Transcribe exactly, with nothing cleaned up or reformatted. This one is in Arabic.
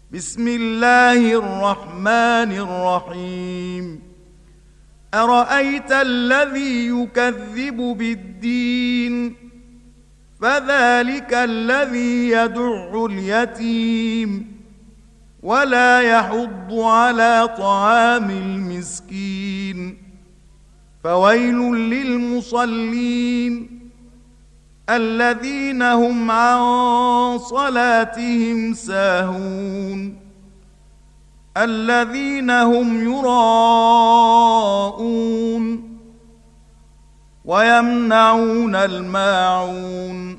بسم الله الرحمن الرحيم أرأيت الذي يكذب بالدين فذلك الذي يدع اليتيم ولا يحض على طعام المسكين فويل للمصلين الذين هم عن صلاتهم ساهون الذين هم يراءون ويمنعون الماعون